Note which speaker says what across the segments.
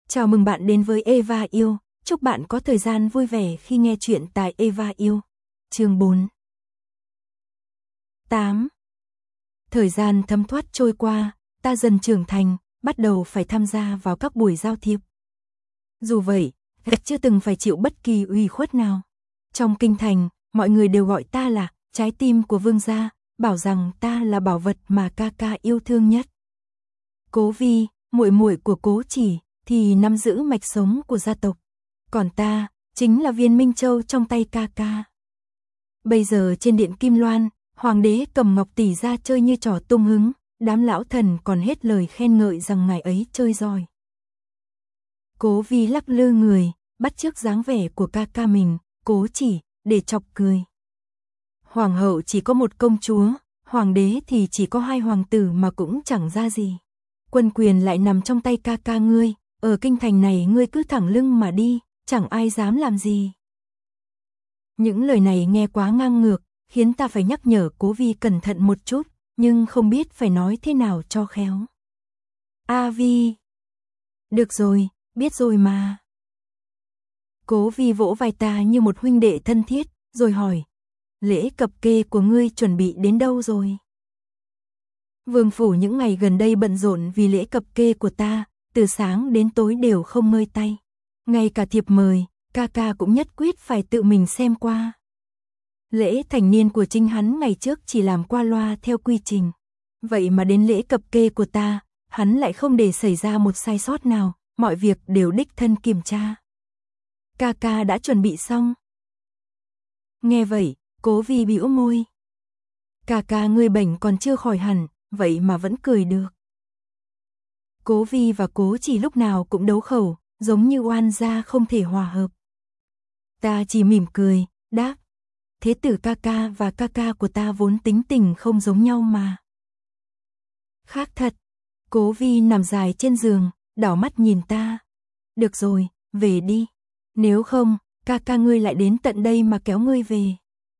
Speaker 1: Chào mừng bạn đến với Eva Yêu, chúc bạn có thời gian vui vẻ khi nghe chuyện tại Eva Yêu. Chương 4. 8. Thời gian thấm thoát trôi qua, ta dần trưởng thành, bắt đầu phải tham gia vào các buổi giao thiệp. Dù vậy, chưa từng phải chịu bất kỳ ủy khuất nào. Trong kinh thành, mọi người đều gọi ta là trái tim của vương gia, bảo rằng ta là bảo vật mà ca ca yêu thương nhất. Cố Vi, muội muội của Cố Chỉ, thì nắm giữ mạch sống của gia tộc. Còn ta, chính là viên minh châu trong tay ca ca. Bây giờ trên điện Kim Loan, hoàng đế cầm ngọc tỷ ra chơi như trò tung hứng, đám lão thần còn hết lời khen ngợi rằng ngài ấy chơi giỏi. Cố Vi lắc lư người, bắt chước dáng vẻ của ca ca mình, Cố Chỉ, để chọc cười. Hoàng hậu chỉ có một công chúa, hoàng đế thì chỉ có 2 hoàng tử mà cũng chẳng ra gì. Quân quyền lại nằm trong tay ca ca ngươi, ở kinh thành này ngươi cứ thẳng lưng mà đi, chẳng ai dám làm gì. Những lời này nghe quá ngang ngược, khiến ta phải nhắc nhở Cố Vi cẩn thận một chút, nhưng không biết phải nói thế nào cho khéo. A Vi. Được rồi, biết rồi mà. Cố Vi vỗ vai ta như một huynh đệ thân thiết, rồi hỏi, lễ cập kê của ngươi chuẩn bị đến đâu rồi? Vương phủ những ngày gần đây bận rộn vì lễ cập kê của ta, từ sáng đến tối đều không ngơi tay. Ngay cả thiệp mời, ca ca cũng nhất quyết phải tự mình xem qua. Lễ thành niên của chính hắn ngày trước chỉ làm qua loa theo quy trình. Vậy mà đến lễ cập kê của ta, hắn lại không để xảy ra một sai sót nào, mọi việc đều đích thân kiểm tra. Ca ca đã chuẩn bị xong. Nghe vậy, Cố Vi bĩu môi. Ca ca ngươi bệnh còn chưa khỏi hẳn, vậy mà vẫn cười được. Cố Vi và Cố Chỉ lúc nào cũng đấu khẩu, giống như oan gia không thể hòa hợp. Ta chỉ mỉm cười, đáp. Thế tử ca ca và ca ca của ta vốn tính tình không giống nhau mà. Khác thật. Cố Vi nằm dài trên giường, đảo mắt nhìn ta. Được rồi, về đi. Nếu không, ca ca ngươi lại đến tận đây mà kéo ngươi về.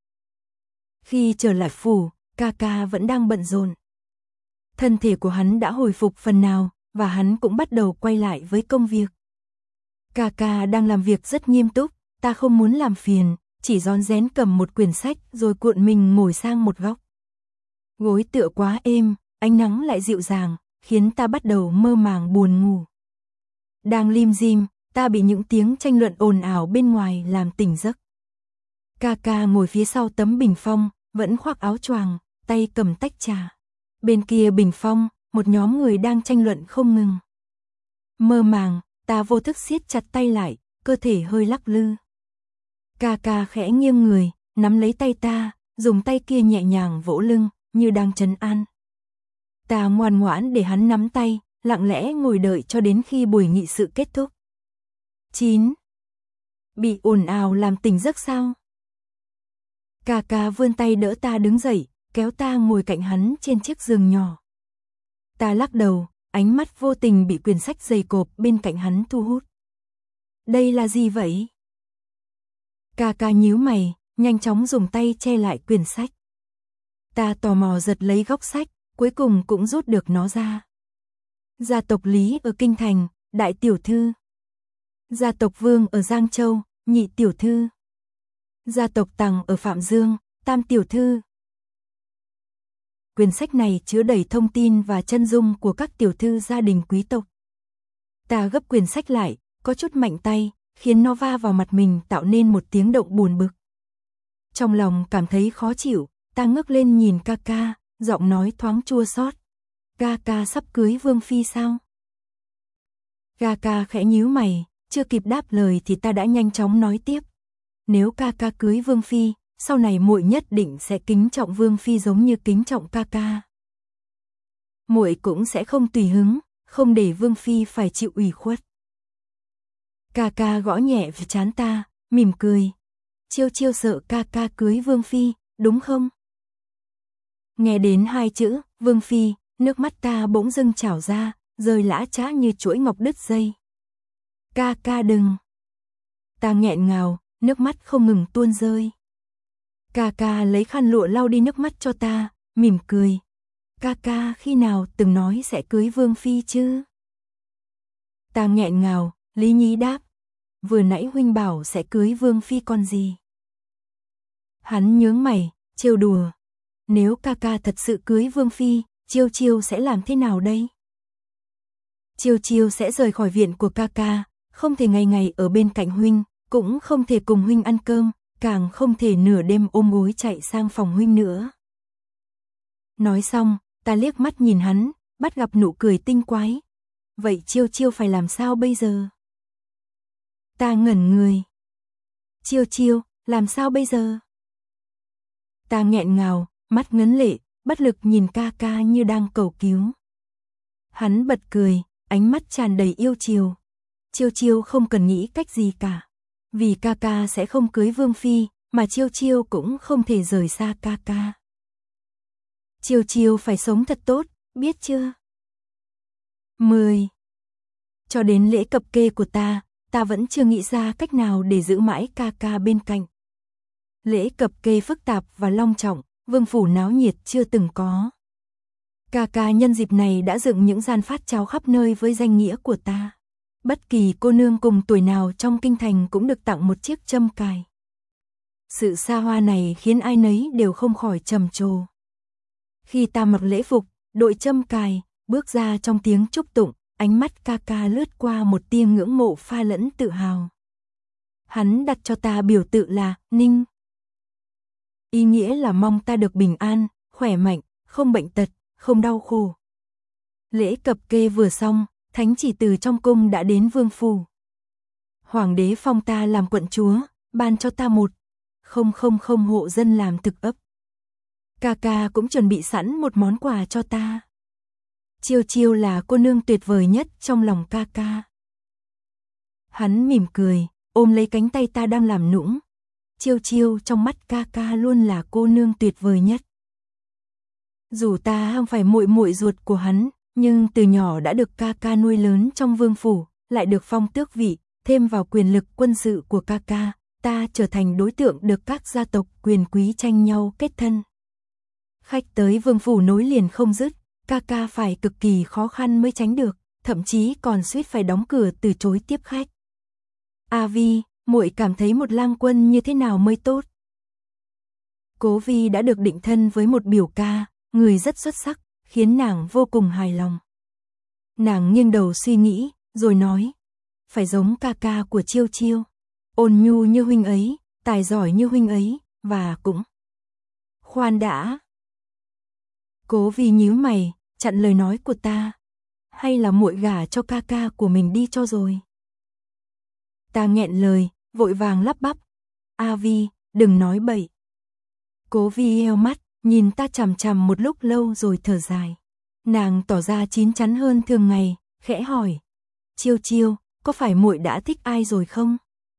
Speaker 1: Khi trở lại phủ, ca ca vẫn đang bận rộn. Thân thể của hắn đã hồi phục phần nào, và hắn cũng bắt đầu quay lại với công việc. Ca ca đang làm việc rất nghiêm túc, ta không muốn làm phiền, chỉ rón rén cầm một quyển sách rồi cuộn mình ngồi sang một góc. Gối tựa quá êm, ánh nắng lại dịu dàng, khiến ta bắt đầu mơ màng buồn ngủ. Đang lim dim, ta bị những tiếng tranh luận ồn ào bên ngoài làm tỉnh giấc. Ca ca ngồi phía sau tấm bình phong, vẫn khoác áo choàng, tay cầm tách trà. Bên kia bình phong, một nhóm người đang tranh luận không ngừng. Mơ màng, ta vô thức siết chặt tay lại, cơ thể hơi lắc lư. Ca ca khẽ nghiêng người, nắm lấy tay ta, dùng tay kia nhẹ nhàng vỗ lưng, như đang trấn an. Ta ngoan ngoãn để hắn nắm tay, lặng lẽ ngồi đợi cho đến khi buổi nghị sự kết thúc. 9. Bị ồn ào làm tỉnh giấc sao? Ca ca vươn tay đỡ ta đứng dậy, kéo ta ngồi cạnh hắn trên chiếc giường nhỏ. Ta lắc đầu, ánh mắt vô tình bị quyển sách dày cộp bên cạnh hắn thu hút. Đây là gì vậy? Ca ca nhíu mày, nhanh chóng dùng tay che lại quyển sách. Ta tò mò giật lấy góc sách, cuối cùng cũng rút được nó ra. Gia tộc Lý ở Kinh Thành, đại tiểu thư. Gia tộc Vương ở Giang Châu, nhị tiểu thư. Gia tộc Tằng ở Phạm Dương, tam tiểu thư. Quyển sách này chứa đầy thông tin và chân dung của các tiểu thư gia đình quý tộc. Ta gấp quyển sách lại, có chút mạnh tay, khiến nó va vào mặt mình tạo nên một tiếng động buồn bực. Trong lòng cảm thấy khó chịu, ta ngước lên nhìn ca ca, giọng nói thoáng chua xót. Ca ca sắp cưới Vương Phi sao? Ca ca khẽ nhíu mày, chưa kịp đáp lời thì ta đã nhanh chóng nói tiếp. Nếu ca ca cưới Vương Phi, sau này muội nhất định sẽ kính trọng Vương Phi giống như kính trọng ca ca. Muội cũng sẽ không tùy hứng, không để Vương Phi phải chịu ủy khuất. Ca ca gõ nhẹ vào trán ta, mỉm cười. Chiêu chiêu sợ ca ca cưới Vương Phi, đúng không? Nghe đến 2 chữ, Vương Phi, nước mắt ta bỗng dưng trào ra, rơi lã chã như chuỗi ngọc đứt dây. Ca ca đừng. Ta nghẹn ngào, nước mắt không ngừng tuôn rơi. Ca ca lấy khăn lụa lau đi nước mắt cho ta, mỉm cười. Ca ca khi nào từng nói sẽ cưới Vương Phi chứ? Ta nghẹn ngào, Lý Nhí đáp, vừa nãy huynh bảo sẽ cưới vương phi con gì? Hắn nhướng mày, trêu đùa, nếu ca ca thật sự cưới vương phi, Chiêu Chiêu sẽ làm thế nào đây? Chiêu Chiêu sẽ rời khỏi viện của ca ca, không thể ngày ngày ở bên cạnh huynh, cũng không thể cùng huynh ăn cơm, càng không thể nửa đêm ôm gối chạy sang phòng huynh nữa. Nói xong, ta liếc mắt nhìn hắn, bắt gặp nụ cười tinh quái. Vậy Chiêu Chiêu phải làm sao bây giờ? Ta ngẩn người. Chiêu Chiêu, làm sao bây giờ? Ta nghẹn ngào, mắt ngấn lệ, bất lực nhìn ca ca như đang cầu cứu. Hắn bật cười, ánh mắt tràn đầy yêu chiều. Chiêu Chiêu không cần nghĩ cách gì cả. Vì ca ca sẽ không cưới vương phi, mà Chiêu Chiêu cũng không thể rời xa ca ca. Chiêu Chiêu phải sống thật tốt, biết chưa? 10. Cho đến lễ cập kê của ta vẫn chưa nghĩ ra cách nào để giữ mãi ca ca bên cạnh. Lễ cập kê phức tạp và long trọng, vương phủ náo nhiệt chưa từng có. Ca ca nhân dịp này đã dựng những gian phát cháo khắp nơi với danh nghĩa của ta. Bất kỳ cô nương cùng tuổi nào trong kinh thành cũng được tặng một chiếc châm cài. Sự xa hoa này khiến ai nấy đều không khỏi trầm trồ. Khi ta mặc lễ phục, đội châm cài, bước ra trong tiếng chúc tụng, ánh mắt ca ca lướt qua một tia ngưỡng mộ pha lẫn tự hào. Hắn đặt cho ta biểu tự là Ninh. Ý nghĩa là mong ta được bình an, khỏe mạnh, không bệnh tật, không đau khổ. Lễ cập kê vừa xong, thánh chỉ từ trong cung đã đến vương phủ. Hoàng đế phong ta làm quận chúa, ban cho ta 1,000 hộ dân làm thực ấp. Ca ca cũng chuẩn bị sẵn một món quà cho ta. Chiêu Chiêu là cô nương tuyệt vời nhất trong lòng ca ca. Hắn mỉm cười, ôm lấy cánh tay ta đang làm nũng. Chiêu Chiêu trong mắt ca ca luôn là cô nương tuyệt vời nhất. Dù ta không phải muội muội ruột của hắn, nhưng từ nhỏ đã được ca ca nuôi lớn trong vương phủ, lại được phong tước vị, thêm vào quyền lực quân sự của ca ca, ta trở thành đối tượng được các gia tộc quyền quý tranh nhau kết thân. Khách tới vương phủ nối liền không dứt, ca ca phải cực kỳ khó khăn mới tránh được, thậm chí còn suýt phải đóng cửa từ chối tiếp khách. A Vi, muội cảm thấy một lang quân như thế nào mới tốt? Cố Vi đã được định thân với một biểu ca, người rất xuất sắc, khiến nàng vô cùng hài lòng. Nàng nghiêng đầu suy nghĩ, rồi nói, phải giống ca ca của Chiêu Chiêu, ôn nhu như huynh ấy, tài giỏi như huynh ấy, và cũng... Khoan đã. Cố Vi nhíu mày, chặn lời nói của ta. Hay là muội gả cho ca ca của mình đi cho rồi. Ta nghẹn lời, vội vàng lắp bắp. A Vi, đừng nói bậy. Cố Vi heo mắt, nhìn ta chằm chằm một lúc lâu rồi thở dài. Nàng tỏ ra chín chắn hơn thường ngày, khẽ hỏi. Chiêu Chiêu, có phải muội đã thích ai rồi không?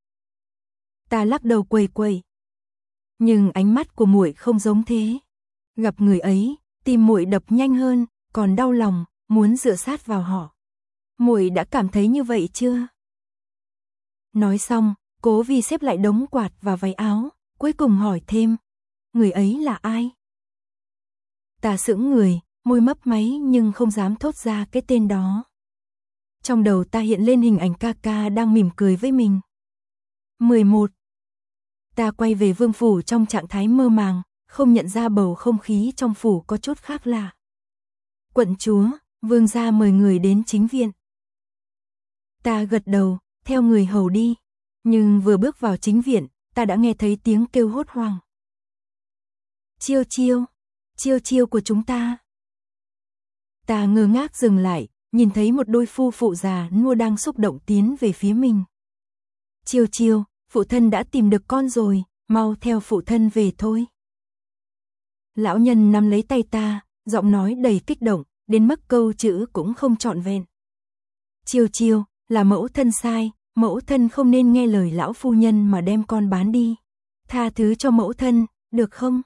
Speaker 1: Ta lắc đầu quẩy quẩy. Nhưng ánh mắt của muội không giống thế. Gặp người ấy, tim muội đập nhanh hơn, còn đau lòng, muốn dựa sát vào họ. Muội đã cảm thấy như vậy chưa? Nói xong, Cố Vi xếp lại đống quạt và váy áo, cuối cùng hỏi thêm, người ấy là ai? Ta sững người, môi mấp máy nhưng không dám thốt ra cái tên đó. Trong đầu ta hiện lên hình ảnh ca ca đang mỉm cười với mình. 11. Ta quay về vương phủ trong trạng thái mơ màng, không nhận ra bầu không khí trong phủ có chút khác lạ. Quận chúa, vương gia mời người đến chính viện. Ta gật đầu, theo người hầu đi. Nhưng vừa bước vào chính viện, ta đã nghe thấy tiếng kêu hốt hoảng. Chiêu Chiêu, Chiêu Chiêu của chúng ta. Ta ngơ ngác dừng lại, nhìn thấy một đôi phu phụ già nua đang xúc động tiến về phía mình. Chiêu Chiêu, phụ thân đã tìm được con rồi, mau theo phụ thân về thôi. Lão nhân nắm lấy tay ta, giọng nói đầy kích động, đến mức câu chữ cũng không trọn vẹn. Chiêu Chiêu, là mẫu thân sai, mẫu thân không nên nghe lời lão phu nhân mà đem con bán đi. Tha thứ cho mẫu thân, được không?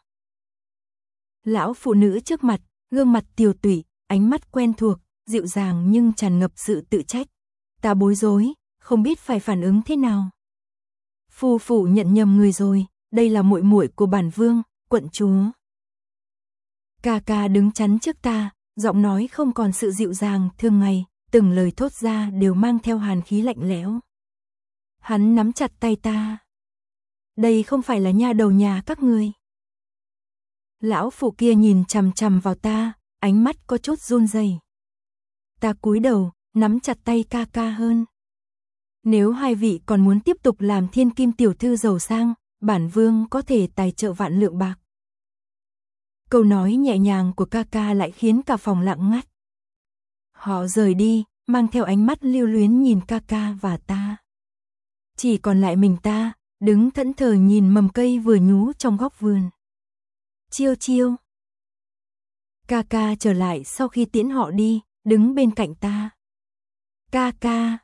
Speaker 1: Lão phụ nữ trước mặt, gương mặt tiều tụy, ánh mắt quen thuộc, dịu dàng nhưng tràn ngập sự tự trách. Ta bối rối, không biết phải phản ứng thế nào. Phu phụ nhận nhầm người rồi, đây là muội muội của bản vương, quận chúa. Ca ca đứng chắn trước ta, giọng nói không còn sự dịu dàng thường ngày, từng lời thốt ra đều mang theo hàn khí lạnh lẽo. Hắn nắm chặt tay ta. Đây không phải là nha đầu nhà các ngươi. Lão phụ kia nhìn chằm chằm vào ta, ánh mắt có chút run rẩy. Ta cúi đầu, nắm chặt tay ca ca hơn. Nếu hai vị còn muốn tiếp tục làm thiên kim tiểu thư giàu sang, bản vương có thể tài trợ vạn lượng bạc. Câu nói nhẹ nhàng của ca ca lại khiến cả phòng lặng ngắt. Họ rời đi, mang theo ánh mắt lưu luyến nhìn ca ca và ta. Chỉ còn lại mình ta, đứng thẫn thờ nhìn mầm cây vừa nhú trong góc vườn. Chiêu chiêu. Ca ca trở lại sau khi tiễn họ đi, đứng bên cạnh ta. Ca ca.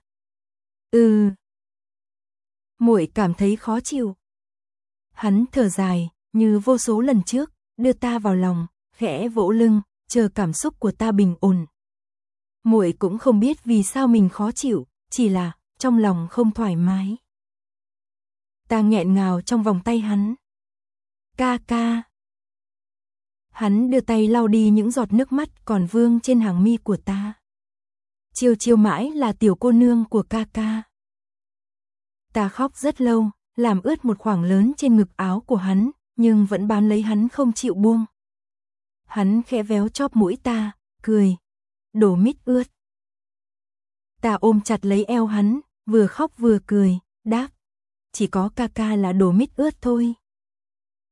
Speaker 1: Muội cảm thấy khó chịu. Hắn thở dài, như vô số lần trước, đưa ta vào lòng, khẽ vỗ lưng, chờ cảm xúc của ta bình ổn. Muội cũng không biết vì sao mình khó chịu, chỉ là trong lòng không thoải mái. Ta nghẹn ngào trong vòng tay hắn. Ca ca. Hắn đưa tay lau đi những giọt nước mắt còn vương trên hàng mi của ta. Chiêu chiêu mãi là tiểu cô nương của ca ca. Ta khóc rất lâu, làm ướt một khoảng lớn trên ngực áo của hắn, nhưng vẫn bám lấy hắn không chịu buông. Hắn khẽ véo chóp mũi ta, cười. Đổ mít ướt. Ta ôm chặt lấy eo hắn, vừa khóc vừa cười, đáp. Chỉ có ca ca là đổ mít ướt thôi.